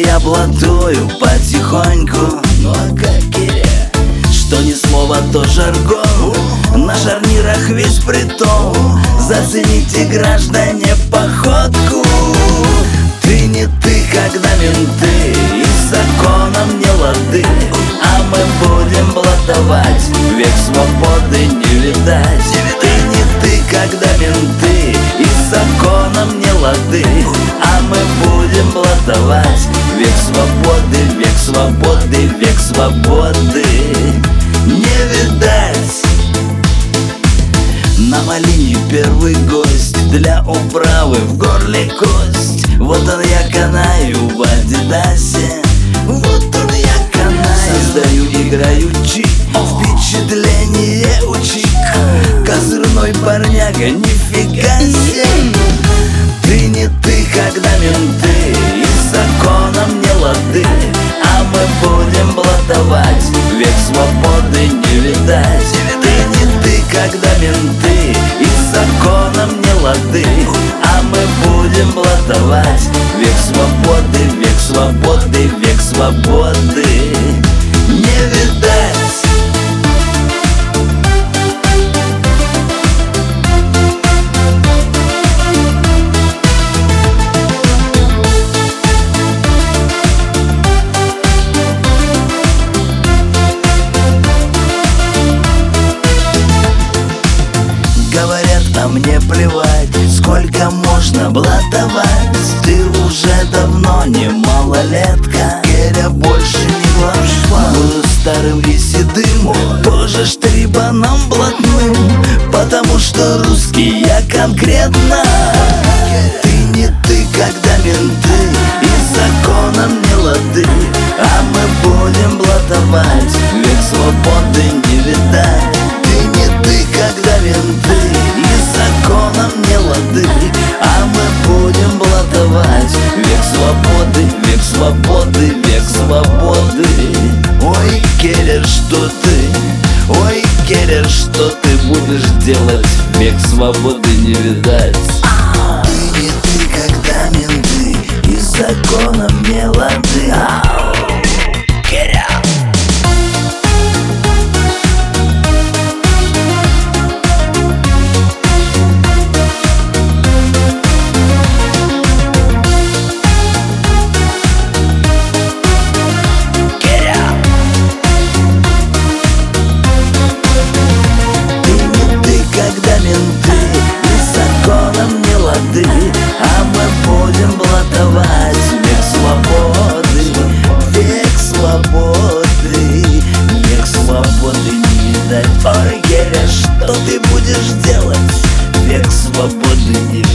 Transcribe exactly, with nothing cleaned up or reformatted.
я блатую потихоньку. Ну а как, Киря? Что ни слова, то жаргон. На шарнирах весь притон. Зацените, граждане, походку. Ты не ты, когда менты и с законом не лады, а мы будем блатовать, век свободы не видать. Ты не ты, когда менты и с законом не лады, а мы будем блатовать, век свободы, век свободы, век свободы не видать. На малине первый гость, для управы в горле кость. Вот он я канаю в адидасе, вот он я канаю. Создаю, играю чик, впечатление у чик. Козырной парняга, нифига себе. Ты не ты, когда менты и с законом не лады, а мы будем блатовать, век свободы не видать. Ты не ты, когда менты и с законом не лады, а мы будем блатовать, век свободы, век свободы, век свободы не видать. А мне плевать, сколько можно блатовать. Ты уже давно не малолетка, Керя больше не главшва. Буду старым и седым, тоже штрибаном блатным, потому что русский я конкретно. Ты не ты, когда менты и с законом не лады, а мы будем блатовать, век свободы не видать. Ты не ты, когда менты и с законом не лады, а мы будем блатовать, век свободы, век свободы, век свободы. Ой, Керя, что ты? Ой, Керя, что ты будешь делать? Век свободы не видать. Ты не ты, когда менты и с законом не лады. Керя. А мы будем блатовать, век свободы, век свободы, век свободы не видать. Ой, Керя, что ты будешь делать? Век свободы не видать.